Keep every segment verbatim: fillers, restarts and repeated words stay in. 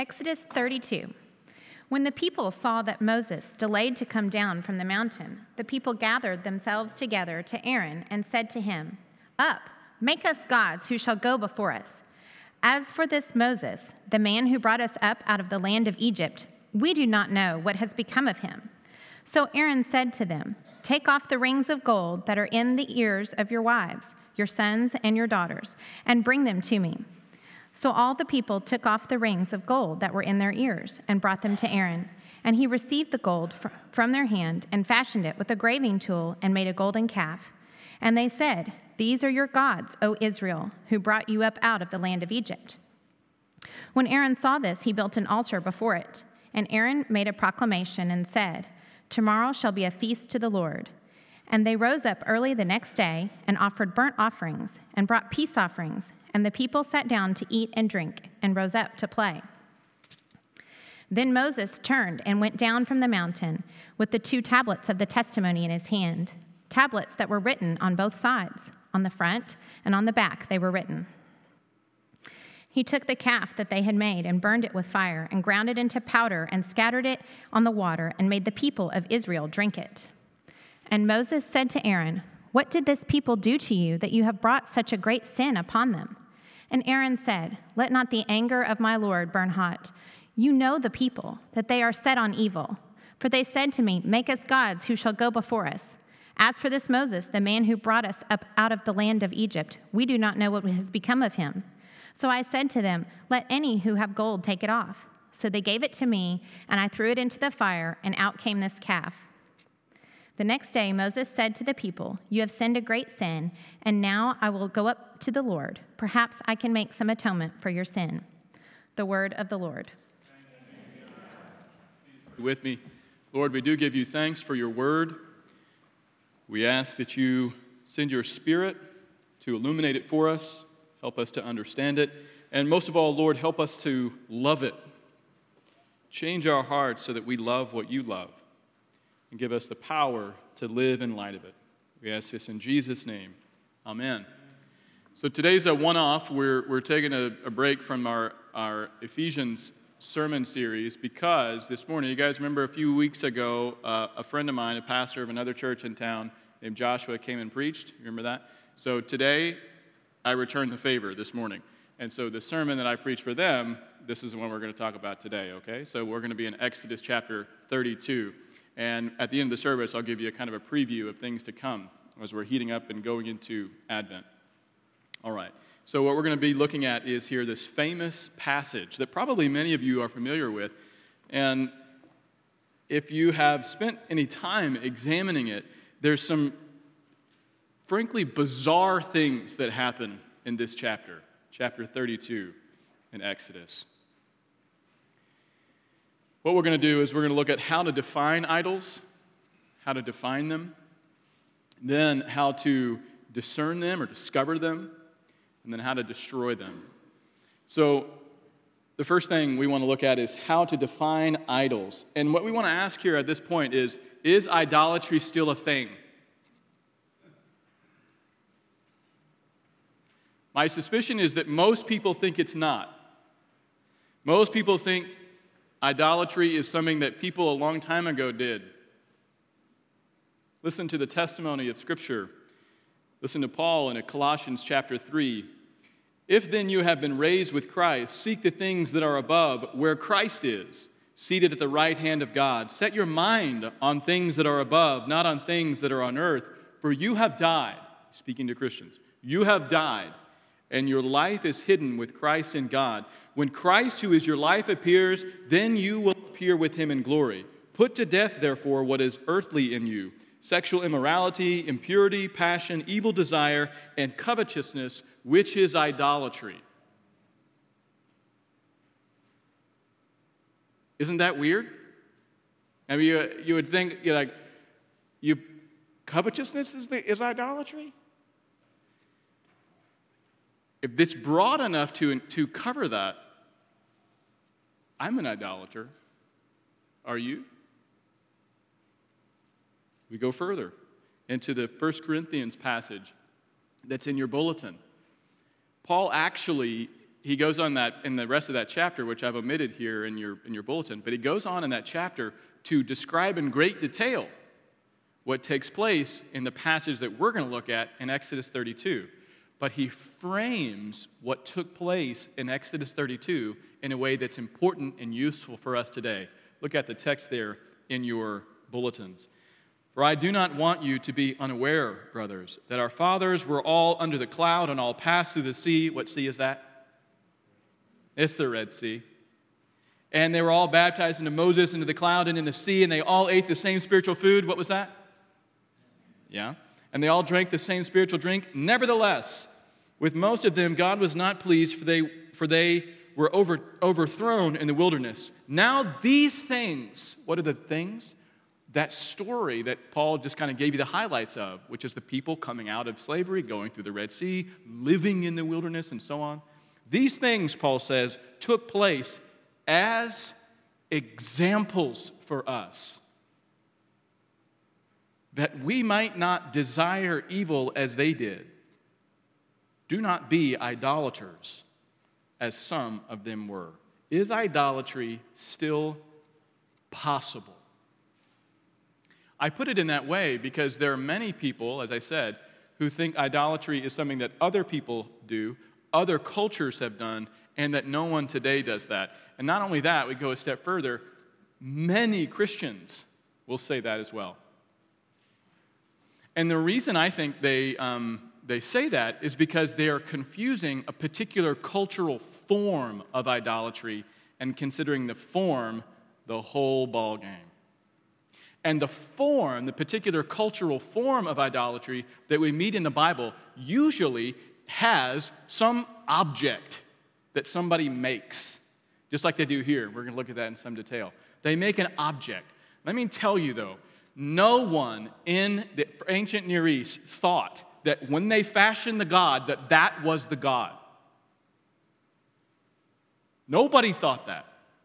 Exodus thirty-two. When the people saw that Moses delayed to come down from the mountain, the people gathered themselves together to Aaron and said to him, "Up, make us gods who shall go before us. As for this Moses, the man who brought us up out of the land of Egypt, we do not know what has become of him." So Aaron said to them, "Take off the rings of gold that are in the ears of your wives, your sons and your daughters, and bring them to me." So all the people took off the rings of gold that were in their ears and brought them to Aaron. And he received the gold fr- from their hand and fashioned it with a graving tool and made a golden calf. And they said, "These are your gods, O Israel, who brought you up out of the land of Egypt." When Aaron saw this, he built an altar before it. And Aaron made a proclamation and said, "Tomorrow shall be a feast to the Lord." And they rose up early the next day and offered burnt offerings and brought peace offerings. And the people sat down to eat and drink and rose up to play. Then Moses turned and went down from the mountain with the two tablets of the testimony in his hand, tablets that were written on both sides. On the front and on the back they were written. He took the calf that they had made and burned it with fire and ground it into powder and scattered it on the water and made the people of Israel drink it. And Moses said to Aaron, "What did this people do to you that you have brought such a great sin upon them?" And Aaron said, "Let not the anger of my Lord burn hot. You know the people, that they are set on evil. For they said to me, 'Make us gods who shall go before us.' As for this Moses, the man who brought us up out of the land of Egypt, we do not know what has become of him. So I said to them, 'Let any who have gold take it off.' So they gave it to me, and I threw it into the fire, and out came this calf." The next day Moses said to the people, "You have sinned a great sin, and now I will go up to the Lord. Perhaps I can make some atonement for your sin." The word of the Lord. With me, Lord, we do give you thanks for your word. We ask that you send your Spirit to illuminate it for us, help us to understand it, and most of all, Lord, help us to love it. Change our hearts so that we love what you love, and give us the power to live in light of it. We ask this in Jesus' name. Amen. So today's a one-off. We're, we're taking a, a break from our, our Ephesians sermon series because this morning, you guys remember a few weeks ago, uh, a friend of mine, a pastor of another church in town named Joshua, came and preached. You remember that? So today, I returned the favor this morning. And so the sermon that I preached for them, this is the one we're going to talk about today, okay? So we're going to be in Exodus chapter thirty-two. And at the end of the service, I'll give you a kind of a preview of things to come as we're heating up and going into Advent. All right. So what we're going to be looking at is here this famous passage that probably many of you are familiar with. And if you have spent any time examining it, there's some frankly bizarre things that happen in this chapter, chapter thirty-two in Exodus. What we're going to do is we're going to look at how to define idols, how to define them, then how to discern them or discover them, and then how to destroy them. So the first thing we want to look at is how to define idols. And what we want to ask here at this point is, is idolatry still a thing? My suspicion is that most people think it's not. Most people think idolatry is something that people a long time ago did. Listen to the testimony of Scripture. Listen to Paul in Colossians chapter three. "If then you have been raised with Christ, seek the things that are above, where Christ is, seated at the right hand of God. Set your mind on things that are above, not on things that are on earth, for you have died," speaking to Christians, "you have died, and your life is hidden with Christ in God. When Christ, who is your life, appears, then you will appear with him in glory. Put to death, therefore, what is earthly in you: sexual immorality, impurity, passion, evil desire, and covetousness, which is idolatry." Isn't that weird? I mean, you, you would think, you're like, you, covetousness is, the, is idolatry? If it's broad enough to, to cover that, I'm an idolater. Are you? We go further into the First Corinthians passage that's in your bulletin. Paul actually he goes on that in the rest of that chapter, which I've omitted here in your, in your bulletin, but he goes on in that chapter to describe in great detail what takes place in the passage that we're going to look at in Exodus thirty-two. But he frames what took place in Exodus thirty-two in a way that's important and useful for us today. Look at the text there in your bulletins. For I do not want you to be unaware, brothers, that our fathers were all under the cloud and all passed through the sea. What sea is that? It's the Red Sea. And they were all baptized into Moses, into the cloud, and in the sea, and they all ate the same spiritual food. What was that? Yeah. And they all drank the same spiritual drink. Nevertheless, with most of them, God was not pleased, for they, for they were over, overthrown in the wilderness. Now these things, what are the things? That story that Paul just kind of gave you the highlights of, which is the people coming out of slavery, going through the Red Sea, living in the wilderness, and so on. These things, Paul says, took place as examples for us, that we might not desire evil as they did. Do not be idolaters, as some of them were. Is idolatry still possible? I put it in that way because there are many people, as I said, who think idolatry is something that other people do, other cultures have done, and that no one today does that. And not only that, we go a step further, many Christians will say that as well. And the reason I think they, um, they say that is because they are confusing a particular cultural form of idolatry and considering the form the whole ball game. And the form, the particular cultural form of idolatry that we meet in the Bible usually has some object that somebody makes, just like they do here. We're going to look at that in some detail. They make an object. Let me tell you, though, no one in the ancient Near East thought that when they fashioned the god, that that was the god. Nobody thought that.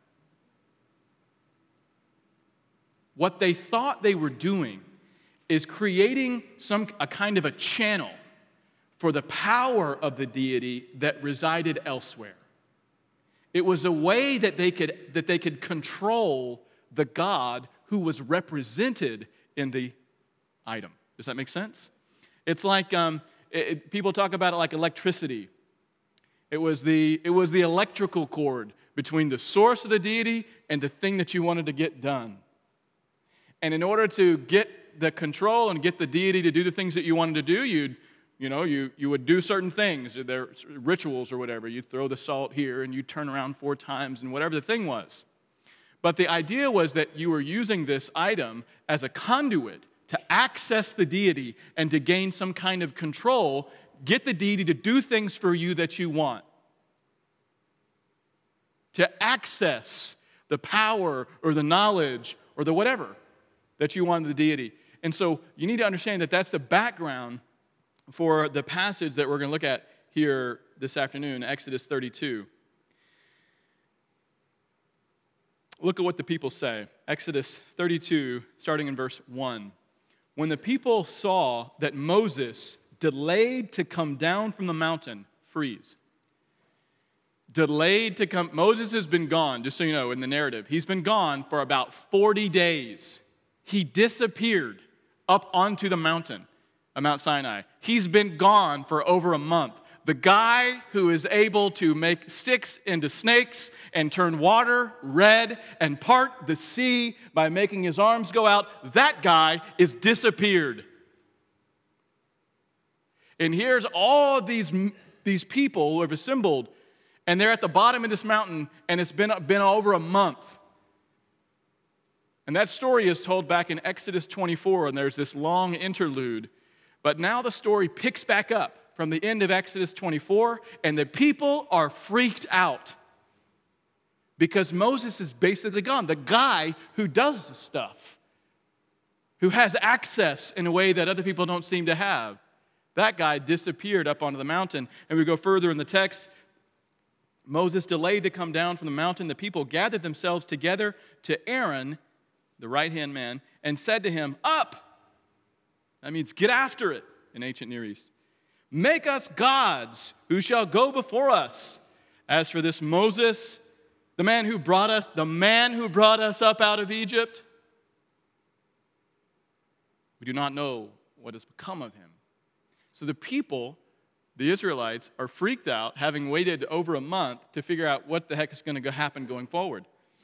What they thought they were doing is creating some a kind of a channel for the power of the deity that resided elsewhere. It was a way that they could that they could control the god who was represented in the item. Does that make sense? It's like um, it, it, people talk about it like electricity. It was the it was the electrical cord between the source of the deity and the thing that you wanted to get done. And in order to get the control and get the deity to do the things that you wanted to do, you'd, you know, you, you would do certain things, their rituals or whatever. You'd throw the salt here and you'd turn around four times and whatever the thing was. But the idea was that you were using this item as a conduit to access the deity and to gain some kind of control, get the deity to do things for you that you want. To access the power or the knowledge or the whatever that you want of the deity. And so you need to understand that that's the background for the passage that we're going to look at here this afternoon, Exodus thirty-two. Look at what the people say. Exodus thirty-two, starting in verse one. When the people saw that Moses delayed to come down from the mountain, freeze. Delayed to come, Moses has been gone, just so you know, in the narrative. He's been gone for about forty days. He disappeared up onto the mountain of Mount Sinai. He's been gone for over a month. The guy who is able to make sticks into snakes and turn water red and part the sea by making his arms go out, that guy is disappeared. And here's all of these, these people who have assembled, and they're at the bottom of this mountain, and it's been, been over a month. And that story is told back in Exodus twenty-four, and there's this long interlude. But now the story picks back up from the end of Exodus twenty-four, and the people are freaked out because Moses is basically gone. The guy who does the stuff, who has access in a way that other people don't seem to have, that guy disappeared up onto the mountain. And we go further in the text. Moses delayed to come down from the mountain. The people gathered themselves together to Aaron, the right-hand man, and said to him, "Up!" That means get after it in ancient Near East. "Make us gods who shall go before us. As for this Moses, the man who brought us, the man who brought us up out of Egypt, we do not know what has become of him." So the people, the Israelites, are freaked out, having waited over a month to figure out what the heck is going to happen going forward.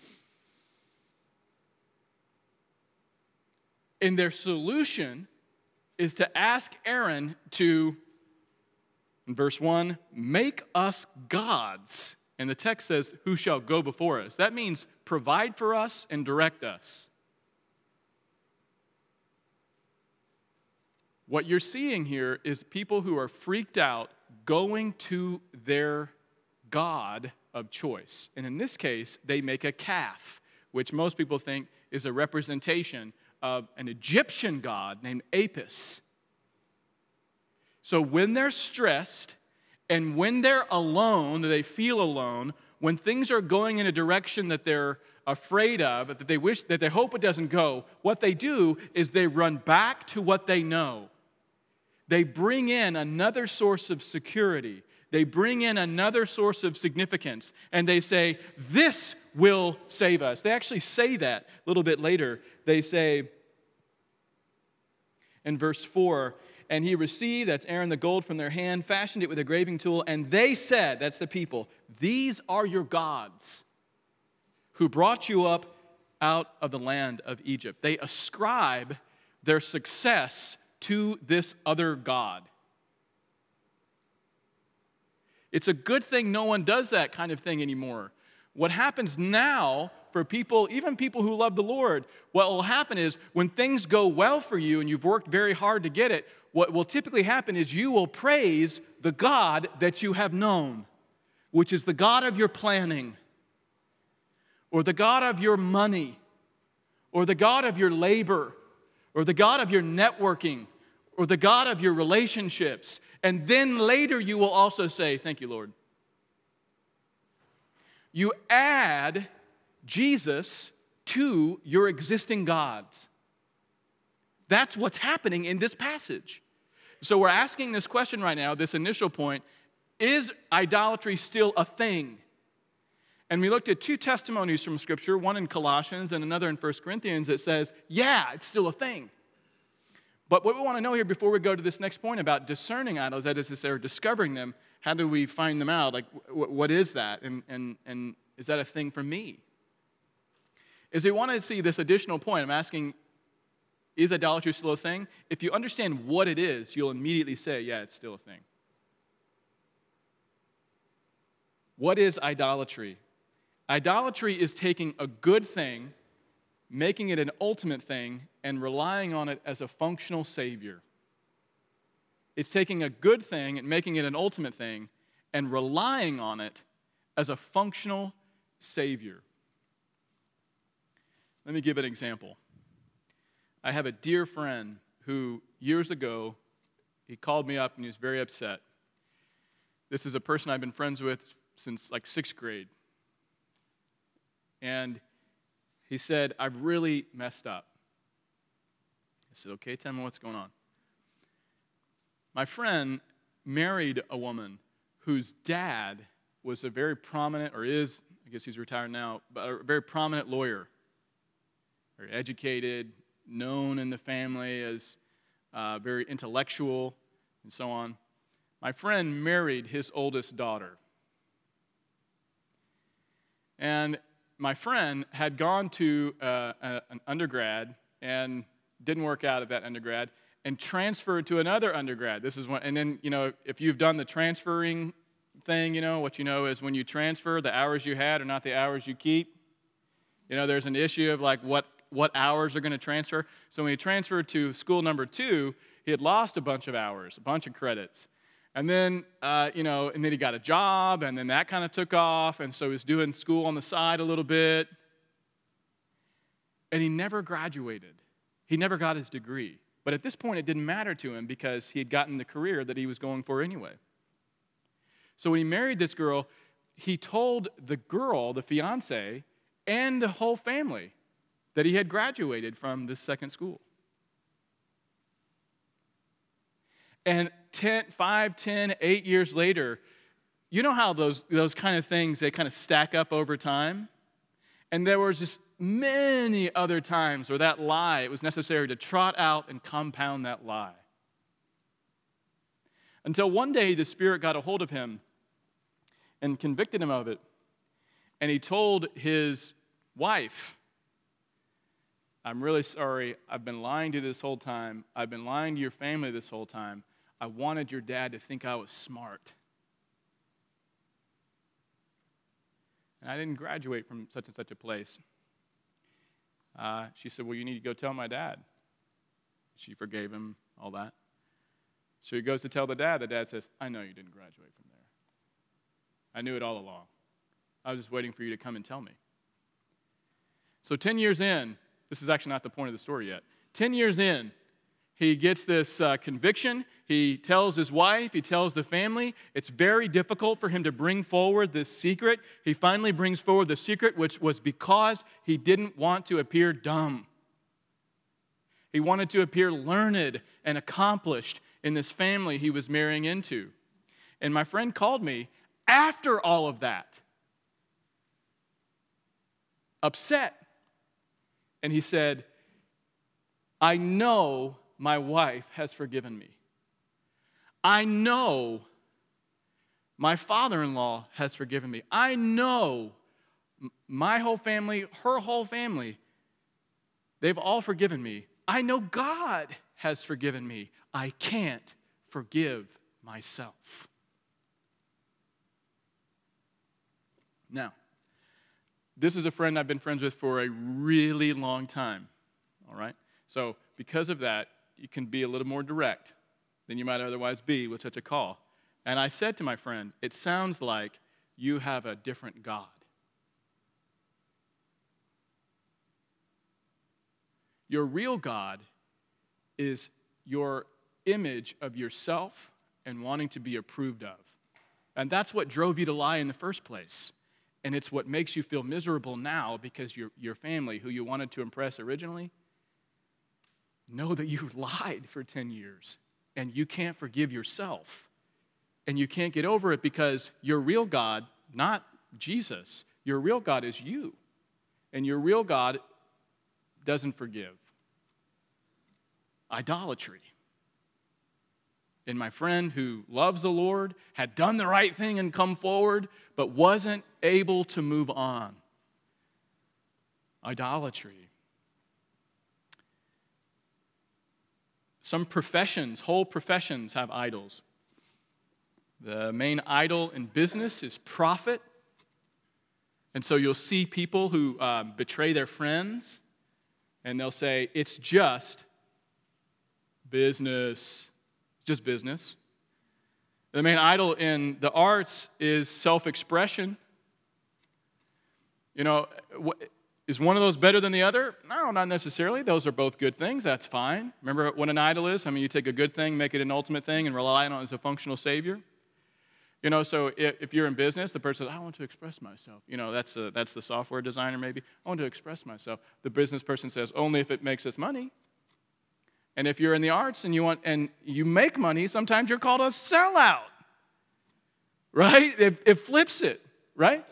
And their solution is to ask Aaron to, in verse one, "make us gods." And the text says, "who shall go before us." That means provide for us and direct us. What you're seeing here is people who are freaked out going to their god of choice. And in this case, they make a calf, which most people think is a representation of an Egyptian god named Apis. So when they're stressed and when they're alone, they feel alone, when things are going in a direction that they're afraid of, that they wish, that they hope it doesn't go, what they do is they run back to what they know. They bring in another source of security. They bring in another source of significance. And they say, "this will save us." They actually say that a little bit later. They say in verse four, "And he received," that's Aaron, "the gold from their hand, fashioned it with a graving tool. And they said," that's the people, "these are your gods who brought you up out of the land of Egypt." They ascribe their success to this other god. It's a good thing no one does that kind of thing anymore. What happens now for people, even people who love the Lord, what will happen is when things go well for you and you've worked very hard to get it, what will typically happen is you will praise the God that you have known, which is the God of your planning, or the God of your money, or the God of your labor, or the God of your networking, or the God of your relationships. And then later you will also say, "Thank you, Lord." You add Jesus to your existing gods. That's what's happening in this passage. So we're asking this question right now, this initial point, is idolatry still a thing? And we looked at two testimonies from Scripture, one in Colossians and another in First Corinthians, that says, yeah, it's still a thing. But what we want to know here before we go to this next point about discerning idols, that is to say, or discovering them, how do we find them out? Like, what is that? And, and, and is that a thing for me? Is we want to see this additional point. I'm asking, is idolatry still a thing? If you understand what it is, you'll immediately say, yeah, it's still a thing. What is idolatry? Idolatry is taking a good thing, making it an ultimate thing, and relying on it as a functional savior. It's taking a good thing and making it an ultimate thing and relying on it as a functional savior. Let me give an example. I have a dear friend who years ago, he called me up and he was very upset. This is a person I've been friends with since like sixth grade. And he said, "I've really messed up." I said, "Okay, tell me what's going on." My friend married a woman whose dad was a very prominent, or is, I guess he's retired now, but a very prominent lawyer. Very educated, known in the family as uh, very intellectual, and so on. My friend married his oldest daughter. And my friend had gone to uh, a, an undergrad and didn't work out at that undergrad, and transferred to another undergrad. This is one, and then, you know, if you've done the transferring thing, you know, what you know is when you transfer, the hours you had are not the hours you keep. You know, there's an issue of like what, what hours are going to transfer. So when he transferred to school number two, he had lost a bunch of hours, a bunch of credits. And then, uh, you know, and then he got a job, and then that kind of took off, and so he was doing school on the side a little bit. And he never graduated. He never got his degree. But at this point, it didn't matter to him because he had gotten the career that he was going for anyway. So when he married this girl, he told the girl, the fiancée, and the whole family that he had graduated from this second school. And ten, five, ten, eight years later, you know how those, those kind of things, they kind of stack up over time? And there were just many other times where that lie, it was necessary to trot out and compound that lie. Until one day the Spirit got a hold of him and convicted him of it. And he told his wife, I'm really sorry. I've been lying to you this whole time. I've been lying to your family this whole time. I wanted your dad to think I was smart. And I didn't graduate from such and such a place. Uh, she said, well, you need to go tell my dad. She forgave him, all that. So he goes to tell the dad. The dad says, I know you didn't graduate from there. I knew it all along. I was just waiting for you to come and tell me. So ten years in, this is actually not the point of the story yet. ten years in, he gets this uh, conviction. He tells his wife, he tells the family. It's very difficult for him to bring forward this secret. He finally brings forward the secret, which was because he didn't want to appear dumb. He wanted to appear learned and accomplished in this family he was marrying into. And my friend called me after all of that, upset. And he said, I know my wife has forgiven me. I know my father-in-law has forgiven me. I know my whole family, her whole family, they've all forgiven me. I know God has forgiven me. I can't forgive myself. Now, this is a friend I've been friends with for a really long time, all right? So because of that, you can be a little more direct than you might otherwise be with such a call. And I said to my friend, it sounds like you have a different God. Your real God is your image of yourself and wanting to be approved of. And that's what drove you to lie in the first place. And it's what makes you feel miserable now because your, your family, who you wanted to impress originally, know that you lied for ten years. And you can't forgive yourself. And you can't get over it because your real God, not Jesus, your real God is you. And your real God doesn't forgive. Idolatry. And my friend who loves the Lord, had done the right thing and come forward, but wasn't able to move on. Idolatry. Some professions, whole professions have idols. The main idol in business is profit. And so you'll see people who um, betray their friends, and they'll say, it's just business. It's just business. The main idol in the arts is self-expression. You know, is one of those better than the other? No, not necessarily. Those are both good things. That's fine. Remember what an idol is? I mean, you take a good thing, make it an ultimate thing, and rely on it as a functional savior. You know, so if, if you're in business, the person says, I want to express myself. You know, that's, a, that's the software designer maybe. I want to express myself. The business person says, only if it makes us money. And if you're in the arts and you want and you make money, sometimes you're called a sellout. Right? It, it flips it, right?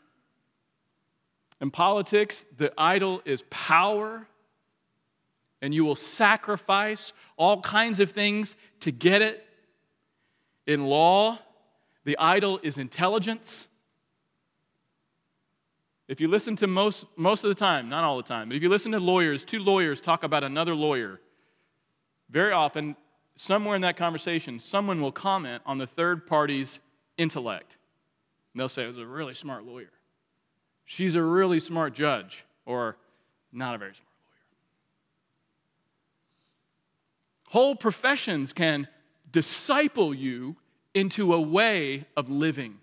In politics, the idol is power, and you will sacrifice all kinds of things to get it. In law, the idol is intelligence. If you listen to most, most of the time, not all the time, but if you listen to lawyers, two lawyers talk about another lawyer, very often, somewhere in that conversation, someone will comment on the third party's intellect. And they'll say, it was a really smart lawyer. She's a really smart judge, or not a very smart lawyer. Whole professions can disciple you into a way of living.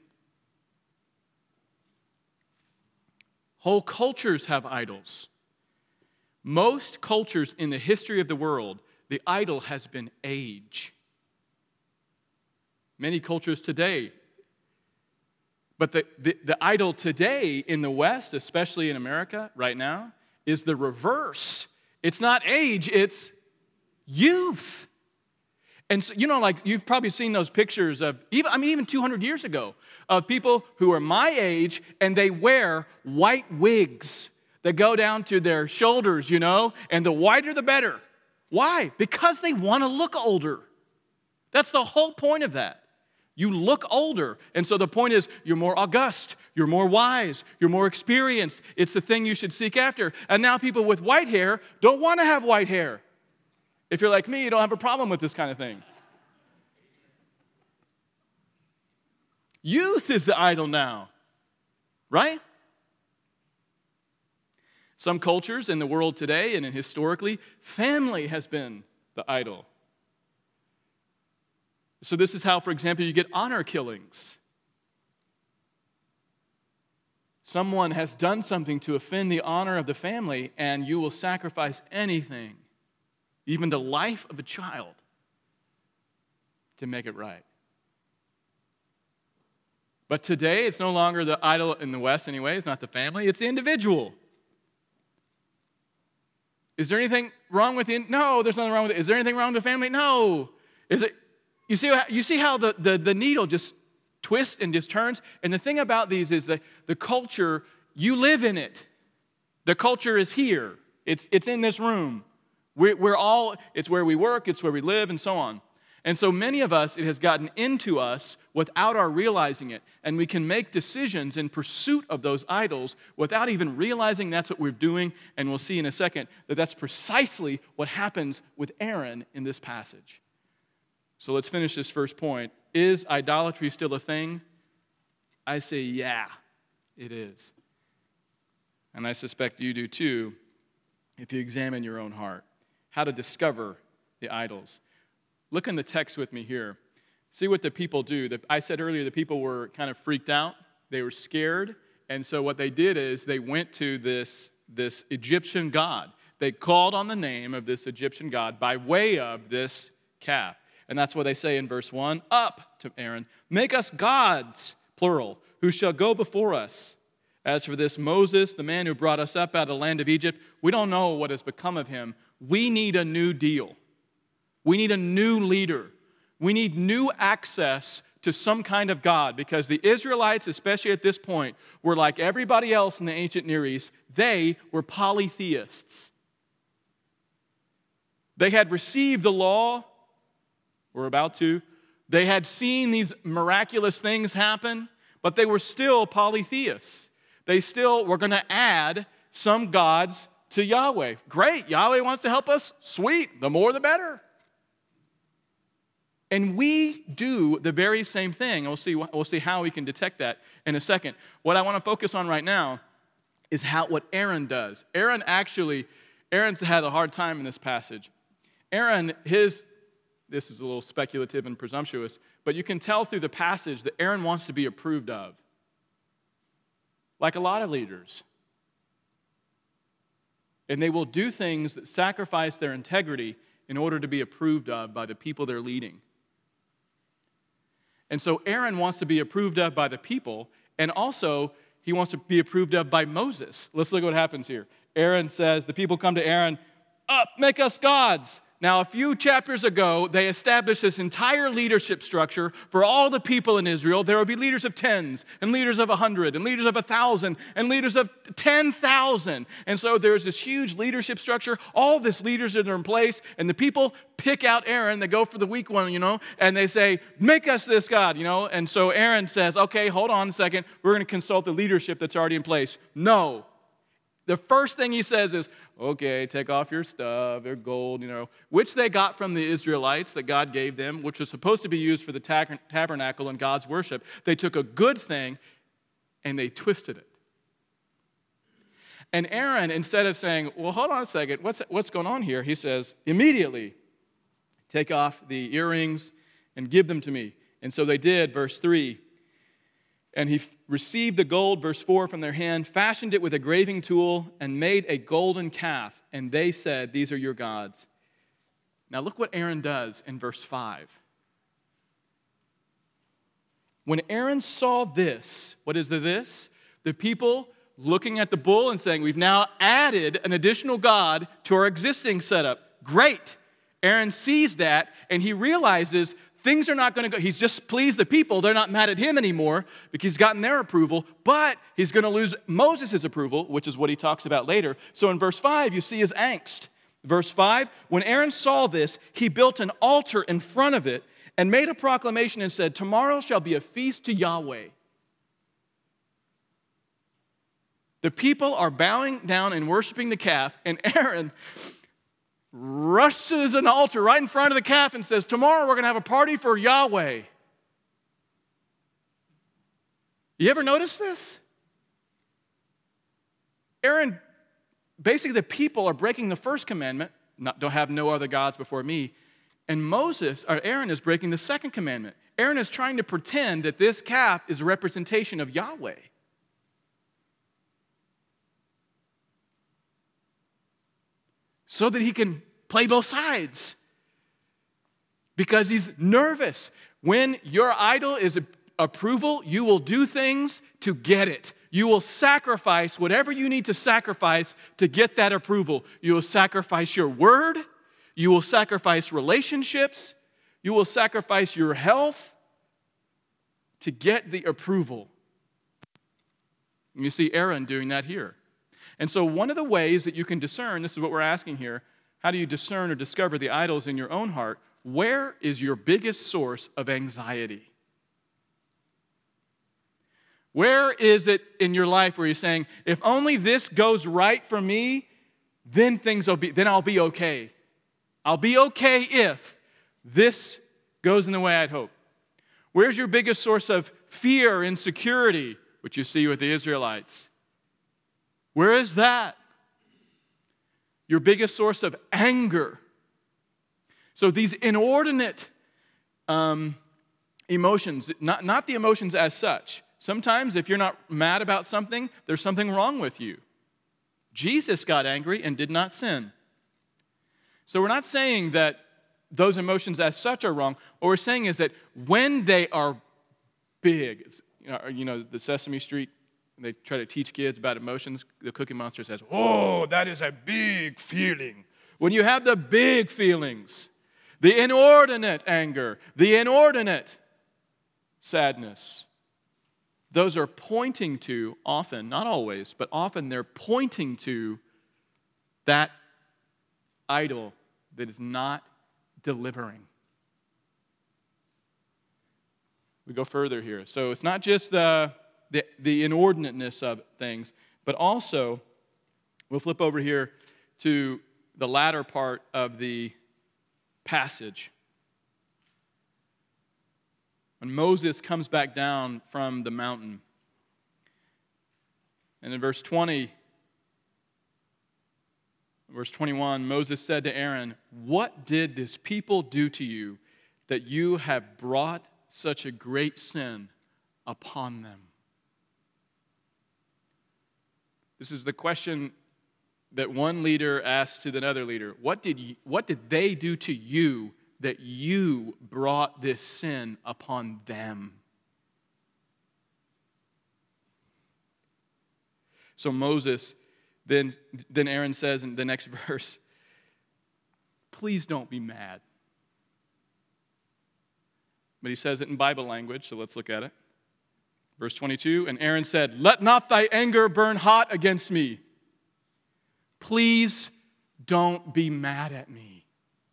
Whole cultures have idols. Most cultures in the history of the world, the idol has been age. Many cultures today. But the, the, the idol today in the West, especially in America right now, is the reverse. It's not age, it's youth. And so, you know, like you've probably seen those pictures of, even I mean, even two hundred years ago, of people who are my age and they wear white wigs that go down to their shoulders, you know, and the whiter the better. Why? Because they want to look older. That's the whole point of that. You look older. And so the point is, you're more august, you're more wise, you're more experienced. It's the thing you should seek after. And now people with white hair don't want to have white hair. If you're like me, you don't have a problem with this kind of thing. Youth is the idol now, right? Some cultures in the world today and historically, family has been the idol. So this is how, for example, you get honor killings. Someone has done something to offend the honor of the family, and you will sacrifice anything, even the life of a child, to make it right. But today, it's no longer the idol in the West anyway. It's not the family. It's the individual. Is there anything wrong with it? No, there's nothing wrong with it. Is there anything wrong with the family? No. Is it? You see, you see how the, the, the needle just twists and just turns? And the thing about these is that the culture, you live in it. The culture is here. It's, it's in this room. We're, we're all, it's where we work, it's where we live, and so on. And so many of us, it has gotten into us without our realizing it. And we can make decisions in pursuit of those idols without even realizing that's what we're doing. And we'll see in a second that that's precisely what happens with Aaron in this passage. So let's finish this first point. Is idolatry still a thing? I say, yeah, it is. And I suspect you do too, if you examine your own heart. How to discover the idols. Look in the text with me here. See what the people do. The, I said earlier the people were kind of freaked out. They were scared. And so what they did is they went to this, this Egyptian god. They called on the name of this Egyptian god by way of this calf. And that's what they say in verse one. Up to Aaron, make us gods, plural, who shall go before us. As for this Moses, the man who brought us up out of the land of Egypt, we don't know what has become of him. We need a new deal. We need a new leader. We need new access to some kind of God, because the Israelites, especially at this point, were like everybody else in the ancient Near East. They were polytheists. They had received the law, or about to. They had seen these miraculous things happen, but they were still polytheists. They still were going to add some gods to Yahweh. Great, Yahweh wants to help us. Sweet, the more the better. And we do the very same thing. And we'll see, we'll see how we can detect that in a second. What I want to focus on right now is how what Aaron does. Aaron actually, Aaron's had a hard time in this passage. Aaron, his, this is a little speculative and presumptuous, but you can tell through the passage that Aaron wants to be approved of. Like a lot of leaders. And they will do things that sacrifice their integrity in order to be approved of by the people they're leading. And so Aaron wants to be approved of by the people, and also he wants to be approved of by Moses. Let's look at what happens here. Aaron says, the people come to Aaron, up, make us gods. Now, a few chapters ago, they established this entire leadership structure for all the people in Israel. There would be leaders of tens, and leaders of a hundred, and leaders of a thousand, and leaders of ten thousand. And so there's this huge leadership structure. All these leaders that are in place, and the people pick out Aaron. They go for the weak one, you know, and they say, make us this God, you know. And so Aaron says, okay, hold on a second. We're going to consult the leadership that's already in place. No. The first thing he says is, okay, take off your stuff, your gold, you know, which they got from the Israelites that God gave them, which was supposed to be used for the tabernacle and God's worship. They took a good thing and they twisted it. And Aaron, instead of saying, well, hold on a second, what's, what's going on here? He says, immediately, take off the earrings and give them to me. And so they did, verse three. And he received the gold, verse four, from their hand, fashioned it with a graving tool, and made a golden calf. And they said, these are your gods. Now look what Aaron does in verse five. When Aaron saw this, what is the this? The people looking at the bull and saying, we've now added an additional god to our existing setup. Great. Aaron sees that, and he realizes things are not going to go. He's just pleased the people. They're not mad at him anymore because he's gotten their approval, but he's going to lose Moses' approval, which is what he talks about later. So in verse five, you see his angst. Verse five, when Aaron saw this, he built an altar in front of it and made a proclamation and said, "Tomorrow shall be a feast to Yahweh." The people are bowing down and worshiping the calf, and Aaron rushes an altar right in front of the calf and says, "Tomorrow we're going to have a party for Yahweh." You ever notice this? Aaron, basically the people are breaking the first commandment, not, don't have no other gods before me, and Moses, or Aaron, is breaking the second commandment. Aaron is trying to pretend that this calf is a representation of Yahweh. So that he can play both sides. Because he's nervous. When your idol is a, approval, you will do things to get it. You will sacrifice whatever you need to sacrifice to get that approval. You will sacrifice your word. You will sacrifice relationships. You will sacrifice your health to get the approval. And you see Aaron doing that here. And so one of the ways that you can discern, this is what we're asking here, how do you discern or discover the idols in your own heart? Where is your biggest source of anxiety? Where is it in your life where you're saying, if only this goes right for me, then things will be, then I'll be okay. I'll be okay if this goes in the way I'd hope. Where's your biggest source of fear, insecurity, which you see with the Israelites? Where is that? Your biggest source of anger. So these inordinate um, emotions, not, not the emotions as such. Sometimes if you're not mad about something, there's something wrong with you. Jesus got angry and did not sin. So we're not saying that those emotions as such are wrong. What we're saying is that when they are big, you know, you know the Sesame Street, they try to teach kids about emotions, the Cookie Monster says, "Oh, that is a big feeling." When you have the big feelings, the inordinate anger, the inordinate sadness, those are pointing to, often, not always, but often they're pointing to that idol that is not delivering. We go further here. So it's not just the The, the inordinateness of things, but also, we'll flip over here to the latter part of the passage. When Moses comes back down from the mountain, and in verse twenty, verse twenty-one, Moses said to Aaron, "What did this people do to you that you have brought such a great sin upon them?" This is the question that one leader asked to another leader. What did you, what did they do to you that you brought this sin upon them? So Moses, then, then Aaron says in the next verse, "Please don't be mad." But he says it in Bible language, so let's look at it. Verse twenty-two, and Aaron said, "Let not thy anger burn hot against me. Please don't be mad at me.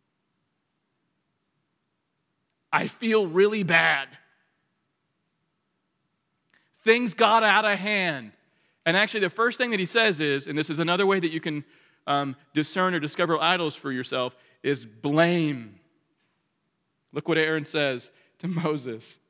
I feel really bad. Things got out of hand." And actually the first thing that he says is, and this is another way that you can um, discern or discover idols for yourself, is blame. Look what Aaron says to Moses.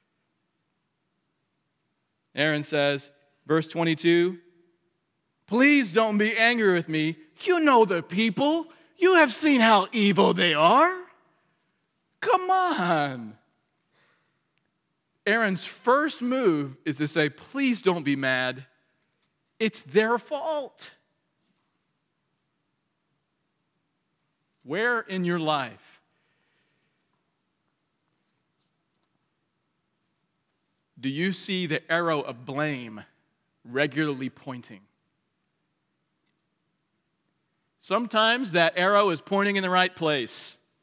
Aaron says, verse twenty-two, "Please don't be angry with me. You know the people. You have seen how evil they are. Come on." Aaron's first move is to say, "Please don't be mad. It's their fault." Where in your life do you see the arrow of blame regularly pointing? Sometimes that arrow is pointing in the right place.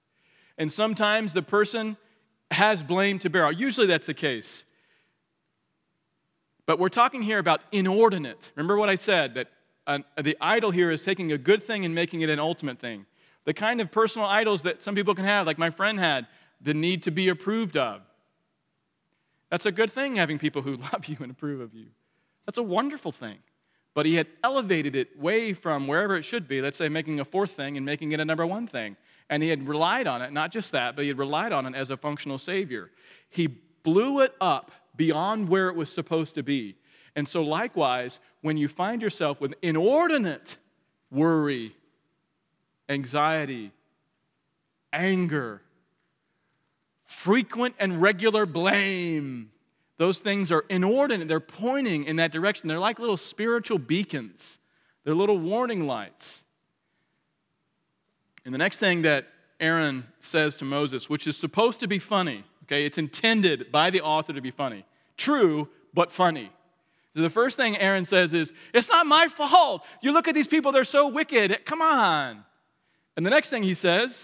and sometimes the person has blame to bear. Usually that's the case. But we're talking here about inordinate. Remember what I said, that uh, the idol here is taking a good thing and making it an ultimate thing. The kind of personal idols that some people can have, like my friend had, the need to be approved of. That's a good thing, having people who love you and approve of you. That's a wonderful thing. But he had elevated it way from wherever it should be, let's say making a fourth thing and making it a number one thing. And he had relied on it, not just that, but he had relied on it as a functional savior. He blew it up beyond where it was supposed to be. And so likewise, when you find yourself with inordinate worry, anxiety, anger, frequent and regular blame, those things are inordinate. They're pointing in that direction. They're like little spiritual beacons. They're little warning lights. And the next thing that Aaron says to Moses, which is supposed to be funny, okay, it's intended by the author to be funny. True, but funny. So the first thing Aaron says is, it's not my fault. You look at these people, they're so wicked. Come on. And the next thing he says,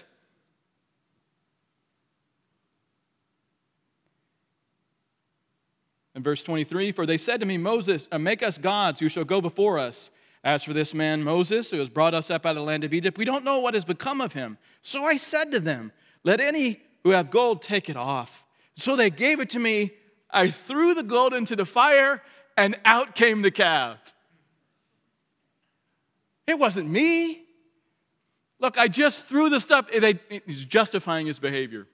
in verse twenty-three, for they said to me, Moses, uh, make us gods who shall go before us. As for this man Moses, who has brought us up out of the land of Egypt, we don't know what has become of him. So I said to them, let any who have gold take it off. So they gave it to me. I threw the gold into the fire, and out came the calf. It wasn't me. Look, I just threw the stuff. He's justifying his behavior.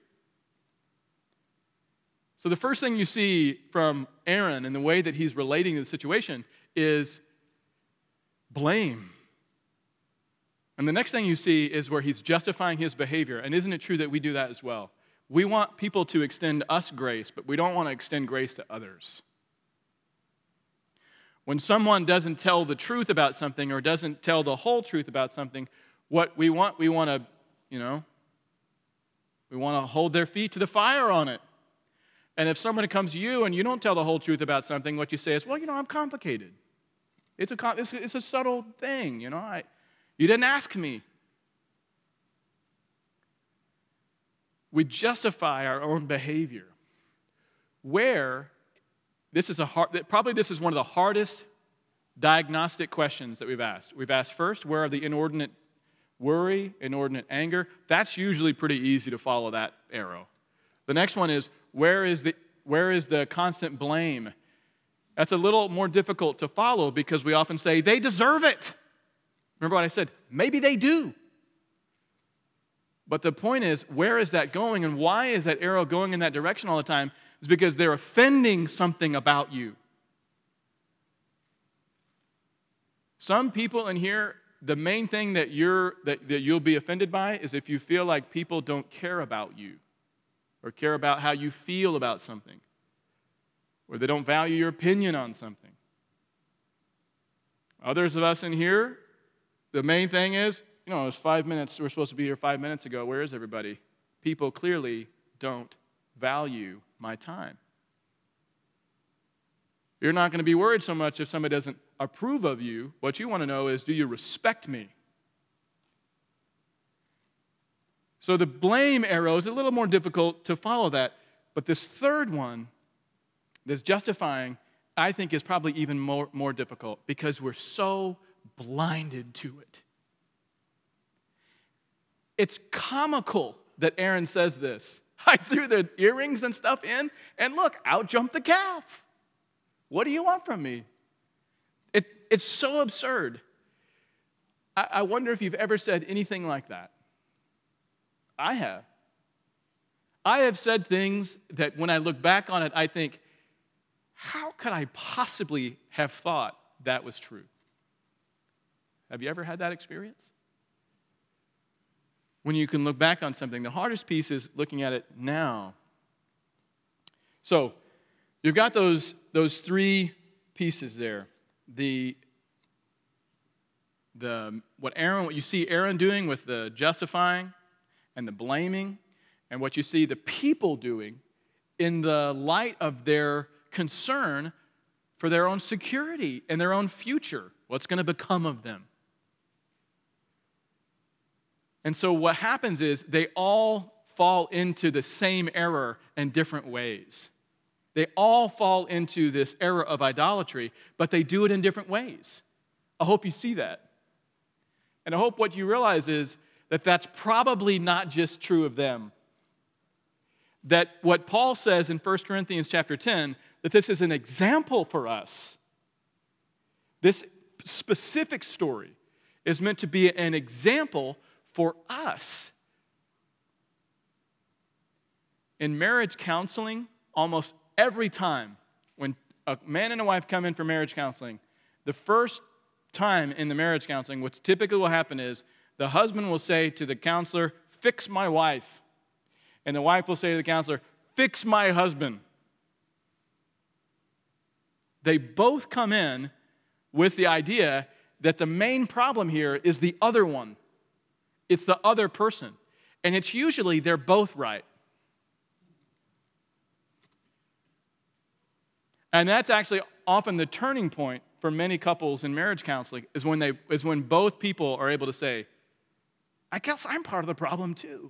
So the first thing you see from Aaron and the way that he's relating to the situation is blame. And the next thing you see is where he's justifying his behavior. And isn't it true that we do that as well? We want people to extend us grace, but we don't want to extend grace to others. When someone doesn't tell the truth about something or doesn't tell the whole truth about something, what we want, we want to, you know, we want to hold their feet to the fire on it. And if somebody comes to you and you don't tell the whole truth about something, what you say is, well, you know, I'm complicated. It's a, it's, it's a subtle thing, you know. I, you didn't ask me. We justify our own behavior. Where, this is a hard, probably this is one of the hardest diagnostic questions that we've asked. We've asked first, where are the inordinate worry, inordinate anger? That's usually pretty easy to follow that arrow. The next one is, where is the, where is the constant blame? That's a little more difficult to follow because we often say, they deserve it. Remember what I said? Maybe they do. But the point is, where is that going and why is that arrow going in that direction all the time? It's because they're offending something about you. Some people in here, the main thing that, you're, that, that you'll be offended by is if you feel like people don't care about you or care about how you feel about something, or they don't value your opinion on something. Others of us in here, the main thing is, you know, it's five minutes, we're supposed to be here five minutes ago. Where is everybody? People clearly don't value my time. You're not going to be worried so much if somebody doesn't approve of you. What you want to know is, do you respect me? So the blame arrow is a little more difficult to follow that. But this third one, this justifying, I think is probably even more, more difficult because we're so blinded to it. It's comical that Aaron says this. I threw the earrings and stuff in, and look, out jumped the calf. What do you want from me? It, it's so absurd. I, I wonder if you've ever said anything like that. I have. I have said things that when I look back on it, I think, how could I possibly have thought that was true? Have you ever had that experience? When you can look back on something, the hardest piece is looking at it now. So, you've got those, those three pieces there. The, the, what Aaron, what you see Aaron doing with the justifying and the blaming, and what you see the people doing in the light of their concern for their own security and their own future. What's going to become of them? And so what happens is they all fall into the same error in different ways. They all fall into this error of idolatry, but they do it in different ways. I hope you see that. And I hope what you realize is that that's probably not just true of them. That what Paul says in First Corinthians chapter ten, that this is an example for us. This specific story is meant to be an example for us. In marriage counseling, almost every time when a man and a wife come in for marriage counseling, the first time in the marriage counseling, what typically will happen is the husband will say to the counselor, "Fix my wife." And the wife will say to the counselor, "Fix my husband." They both come in with the idea that the main problem here is the other one. It's the other person. And it's usually they're both right. And that's actually often the turning point for many couples in marriage counseling is when they is when both people are able to say, "I guess I'm part of the problem too.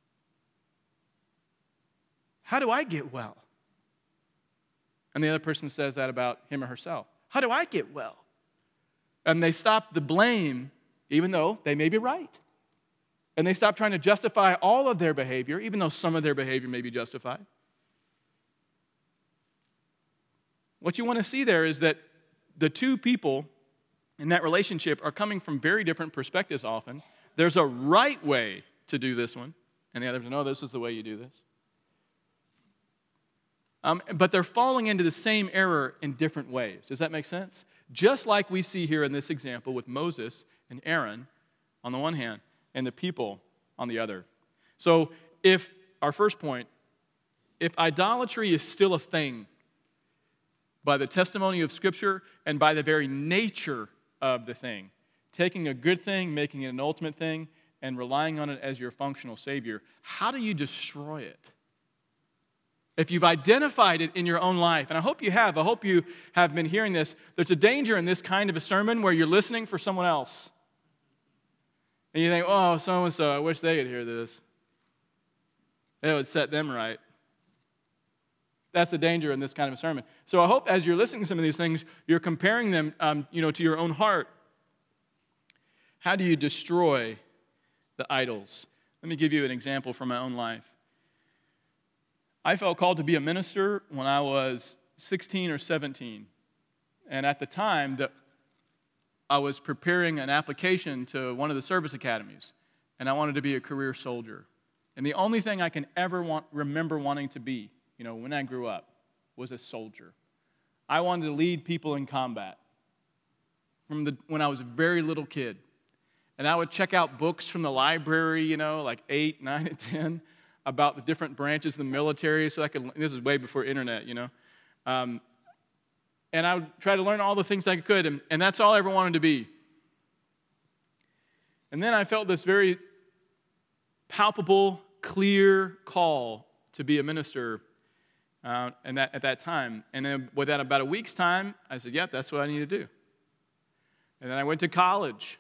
How do I get well?" And the other person says that about him or herself. "How do I get well?" And they stop the blame, even though they may be right. And they stop trying to justify all of their behavior, even though some of their behavior may be justified. What you want to see there is that the two people in that relationship are coming from very different perspectives often. There's a right way to do this one, and the other, no, this is the way you do this. Um, but they're falling into the same error in different ways. Does that make sense? Just like we see here in this example with Moses and Aaron on the one hand, and the people on the other. So if, our first point, if idolatry is still a thing, by the testimony of Scripture and by the very nature of the thing, taking a good thing, making it an ultimate thing, and relying on it as your functional Savior, how do you destroy it? If you've identified it in your own life, and I hope you have, I hope you have been hearing this, there's a danger in this kind of a sermon where you're listening for someone else. And you think, "Oh, so-and-so, I wish they could hear this. It would set them right." That's the danger in this kind of a sermon. So I hope as you're listening to some of these things, you're comparing them um, you know, to your own heart. How do you destroy the idols? Let me give you an example from my own life. I felt called to be a minister when I was sixteen or seventeen. And at the time, the, I was preparing an application to one of the service academies. And I wanted to be a career soldier. And the only thing I can ever want, remember wanting to be, you know, when I grew up, was a soldier. I wanted to lead people in combat from the, when I was a very little kid. And I would check out books from the library, you know, like eight, nine, and ten, about the different branches of the military, so I could, this is way before internet, you know. Um, and I would try to learn all the things I could, and, and that's all I ever wanted to be. And then I felt this very palpable, clear call to be a minister uh, and that, at that time. And then within about a week's time, I said, yep, that's what I need to do. And then I went to college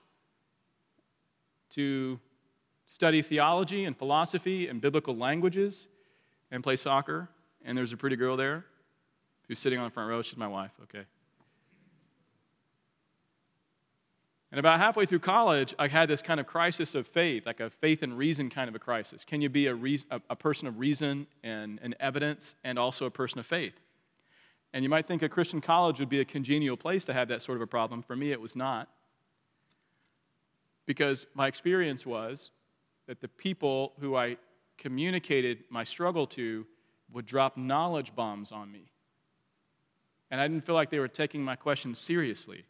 to study theology and philosophy and biblical languages and play soccer. And there's a pretty girl there who's sitting on the front row. She's my wife, okay. And about halfway through college, I had this kind of crisis of faith, like a faith and reason kind of a crisis. Can you be a, reason, a, a person of reason and, and evidence and also a person of faith? And you might think a Christian college would be a congenial place to have that sort of a problem. For me, it was not. Because my experience was that the people who I communicated my struggle to would drop knowledge bombs on me. And I didn't feel like they were taking my questions seriously.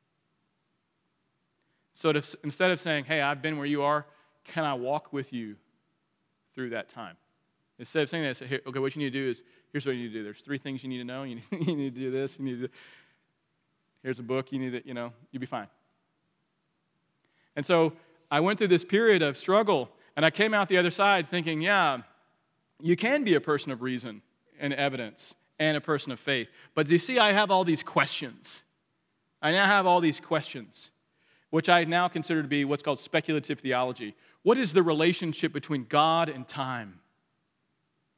So to, instead of saying, hey, I've been where you are, can I walk with you through that time? Instead of saying that, I say, hey, okay, what you need to do is, here's what you need to do. There's three things you need to know. You need, you need to do this. You need to do, here's a book. You need to, you know, you'll be fine. And so I went through this period of struggle, and I came out the other side thinking, yeah, you can be a person of reason and evidence and a person of faith. But you see, I have all these questions. I now have all these questions, which I now consider to be what's called speculative theology. What is the relationship between God and time?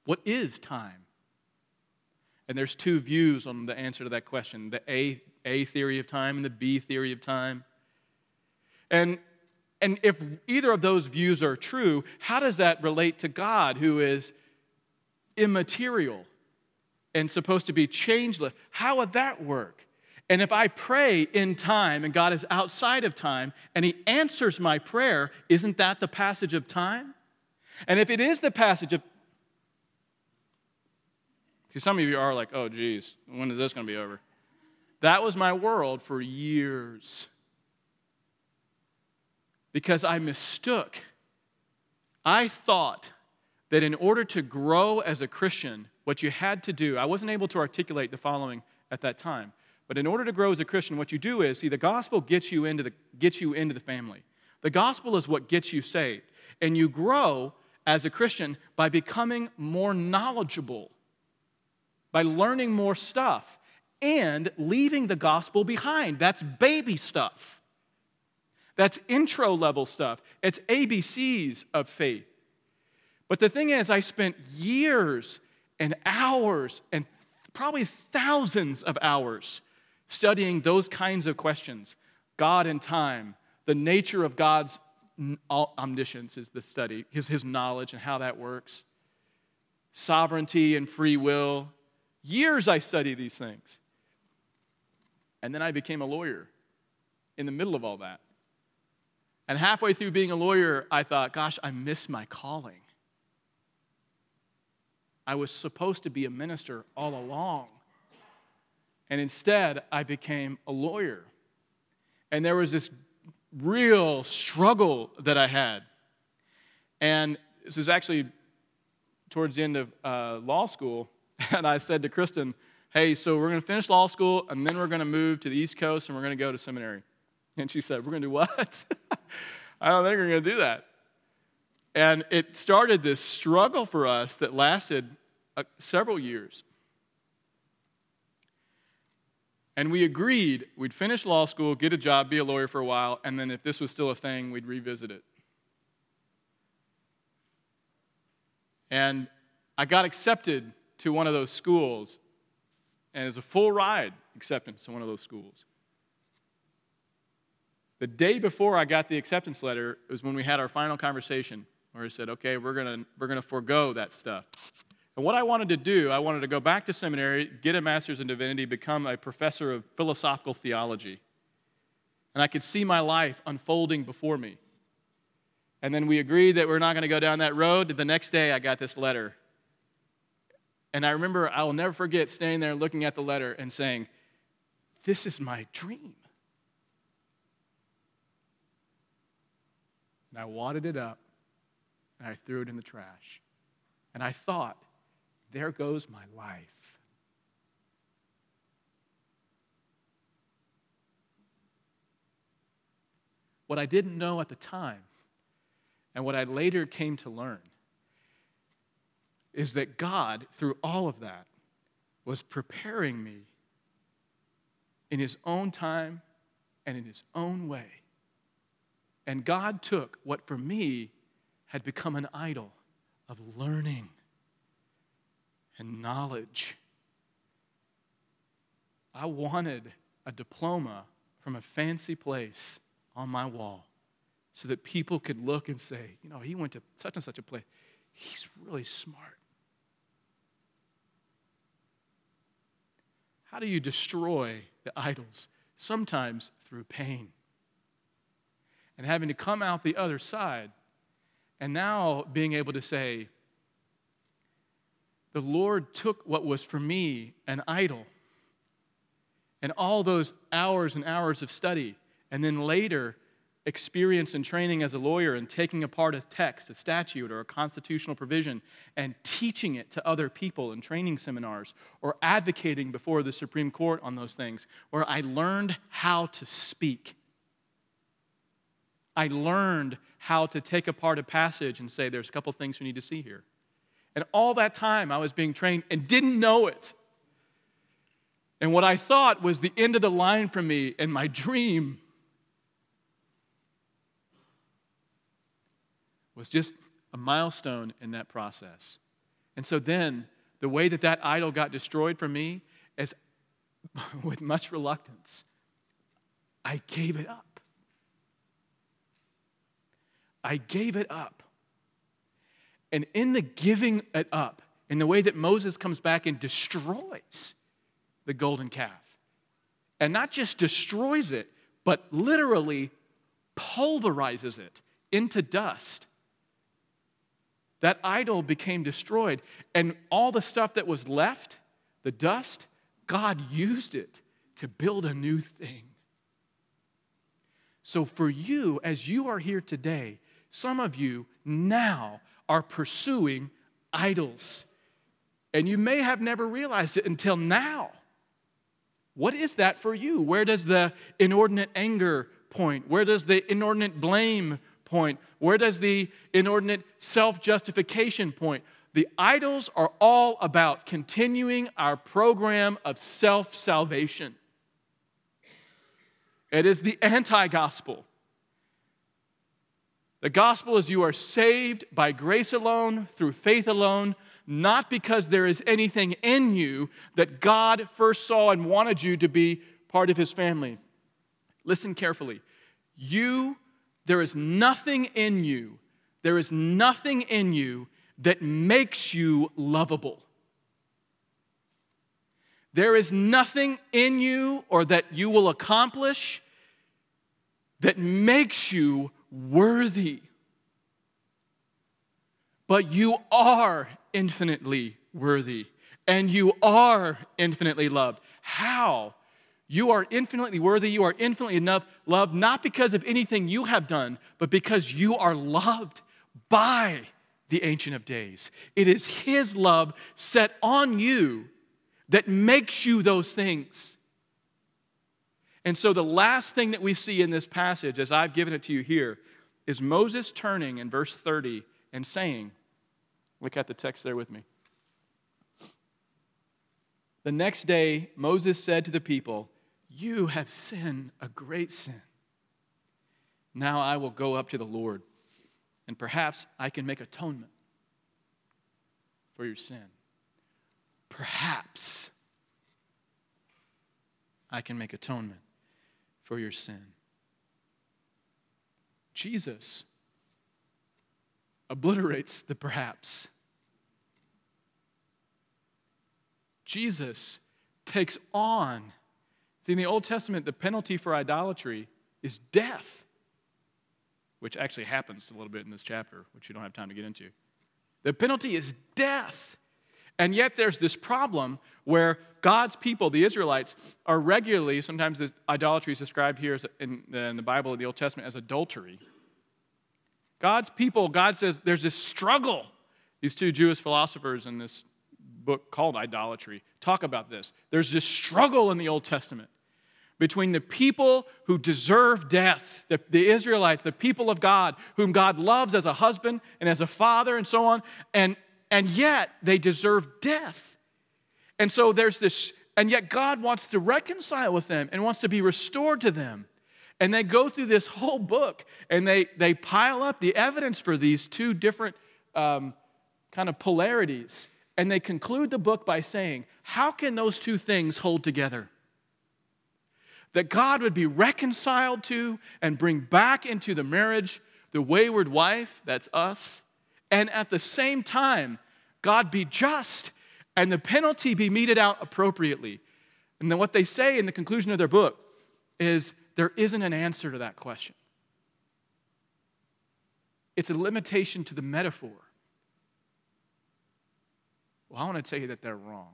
What is time? And there's two views on the answer to that question, the A, A theory of time and the B theory of time. And, and if either of those views are true, how does that relate to God, who is immaterial and supposed to be changeless? How would that work? And if I pray in time and God is outside of time and He answers my prayer, isn't that the passage of time? And if it is the passage of... See, some of you are like, oh, geez, when is this going to be over? That was my world for years. Because I mistook. I thought that in order to grow as a Christian, what you had to do, I wasn't able to articulate the following at that time, but in order to grow as a Christian, what you do is, see, the gospel gets you into the, gets you into the family. The gospel is what gets you saved. And you grow as a Christian by becoming more knowledgeable, by learning more stuff, and leaving the gospel behind. That's baby stuff. That's intro-level stuff. It's A B Cs of faith. But the thing is, I spent years and hours and probably thousands of hours studying those kinds of questions. God and time, the nature of God's omniscience is the study, his, his knowledge and how that works. Sovereignty and free will. Years I studied these things. And then I became a lawyer in the middle of all that. And halfway through being a lawyer, I thought, gosh, I missed my calling. I was supposed to be a minister all along. And instead, I became a lawyer. And there was this real struggle that I had. And this was actually towards the end of uh, law school. And I said to Kristen, hey, so we're going to finish law school, and then we're going to move to the East Coast, and we're going to go to seminary. And she said, we're going to do what? I don't think we're going to do that. And it started this struggle for us that lasted uh, several years. And we agreed we'd finish law school, get a job, be a lawyer for a while, and then if this was still a thing, we'd revisit it. And I got accepted to one of those schools, and it was a full ride acceptance to one of those schools. The day before I got the acceptance letter was when we had our final conversation, where he said, okay, we're going we're gonna forego that stuff. And what I wanted to do, I wanted to go back to seminary, get a master's in divinity, become a professor of philosophical theology. And I could see my life unfolding before me. And then we agreed that we're not going to go down that road. The next day, I got this letter. And I remember, I will never forget standing there looking at the letter and saying, this is my dream. And I wadded it up, and I threw it in the trash. And I thought, there goes my life. What I didn't know at the time, and what I later came to learn, is that God, through all of that, was preparing me in His own time and in His own way. And God took what for me had become an idol of learning and knowledge. I wanted a diploma from a fancy place on my wall so that people could look and say, you know, he went to such and such a place. He's really smart. How do you destroy the idols? Sometimes through pain. And having to come out the other side, and now being able to say, the Lord took what was for me an idol, and all those hours and hours of study, and then later experience and training as a lawyer and taking apart a text, a statute, or a constitutional provision, and teaching it to other people in training seminars, or advocating before the Supreme Court on those things, where I learned how to speak. I learned how to take apart a passage and say, there's a couple things we need to see here. And all that time I was being trained and didn't know it. And what I thought was the end of the line for me and my dream was just a milestone in that process. And so then, the way that that idol got destroyed for me is with much reluctance. I gave it up. I gave it up. And in the giving it up, in the way that Moses comes back and destroys the golden calf, and not just destroys it, but literally pulverizes it into dust, that idol became destroyed. And all the stuff that was left, the dust, God used it to build a new thing. So for you, as you are here today, some of you now are pursuing idols. And you may have never realized it until now. What is that for you? Where does the inordinate anger point? Where does the inordinate blame point? Where does the inordinate self-justification point? The idols are all about continuing our program of self-salvation. It is the anti-gospel. The gospel is you are saved by grace alone, through faith alone, not because there is anything in you that God first saw and wanted you to be part of His family. Listen carefully. You, there is nothing in you, there is nothing in you that makes you lovable. There is nothing in you or that you will accomplish that makes you worthy. But you are infinitely worthy, and you are infinitely loved. How? You are infinitely worthy, you are infinitely enough loved, not because of anything you have done, but because you are loved by the Ancient of Days. It is His love set on you that makes you those things. And so the last thing that we see in this passage, as I've given it to you here, is Moses turning in verse thirty and saying, look at the text there with me. The next day, Moses said to the people, "You have sinned a great sin. Now I will go up to the Lord, and perhaps I can make atonement for your sin." Perhaps I can make atonement for your sin. Jesus obliterates the perhaps. Jesus takes on. See, in the Old Testament, the penalty for idolatry is death, which actually happens a little bit in this chapter, which you don't have time to get into. The penalty is death. And yet there's this problem where God's people, the Israelites, are regularly, sometimes the idolatry is described here as in, in the Bible, in the Old Testament, as adultery. God's people, God says there's this struggle. These two Jewish philosophers in this book called Idolatry talk about this. There's this struggle in the Old Testament between the people who deserve death, the, the Israelites, the people of God, whom God loves as a husband and as a father and so on, and, and yet they deserve death. And so there's this, and yet God wants to reconcile with them and wants to be restored to them. And they go through this whole book, and they, they pile up the evidence for these two different um, kind of polarities. And they conclude the book by saying, how can those two things hold together? That God would be reconciled to and bring back into the marriage the wayward wife, that's us, and at the same time, God be just and the penalty be meted out appropriately. And then what they say in the conclusion of their book is, there isn't an answer to that question. It's a limitation to the metaphor. Well, I want to tell you that they're wrong.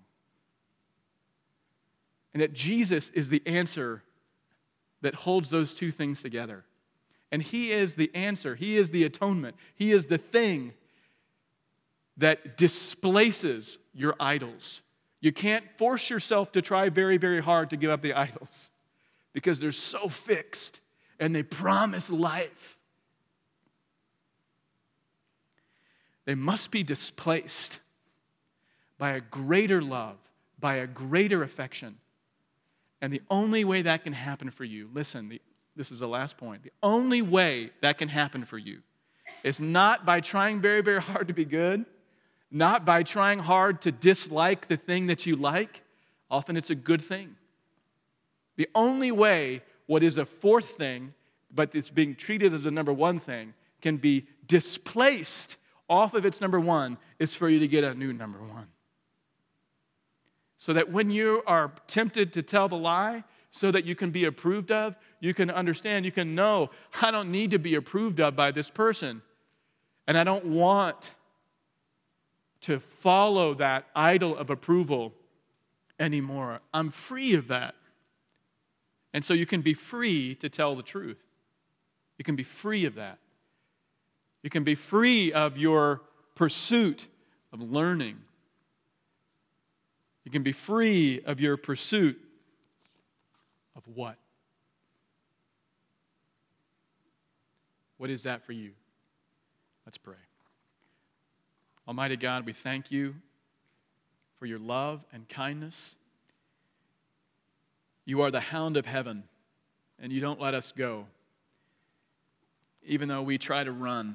And that Jesus is the answer that holds those two things together. And He is the answer. He is the atonement. He is the thing that displaces your idols. You can't force yourself to try very, very hard to give up the idols because they're so fixed and they promise life. They must be displaced by a greater love, by a greater affection. And the only way that can happen for you, listen, the, this is the last point. The only way that can happen for you is not by trying very, very hard to be good. not by trying hard to dislike the thing that you like. Often it's a good thing. The only way what is a fourth thing, but it's being treated as a number one thing, can be displaced off of its number one is for you to get a new number one. So that when you are tempted to tell the lie, so that you can be approved of, you can understand, you can know, I don't need to be approved of by this person. And I don't want to follow that idol of approval anymore. I'm free of that. And so you can be free to tell the truth. You can be free of that. You can be free of your pursuit of learning. You can be free of your pursuit of what? What is that for you? Let's pray. Almighty God, we thank you for your love and kindness. You are the hound of heaven, and you don't let us go, even though we try to run.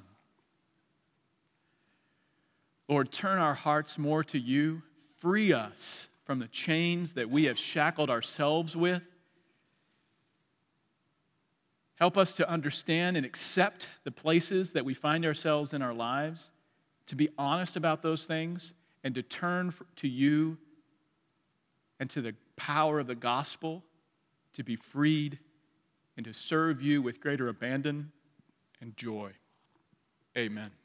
Lord, turn our hearts more to you. Free us from the chains that we have shackled ourselves with. Help us to understand and accept the places that we find ourselves in our lives, to be honest about those things, and to turn to you and to the power of the gospel to be freed and to serve you with greater abandon and joy. Amen.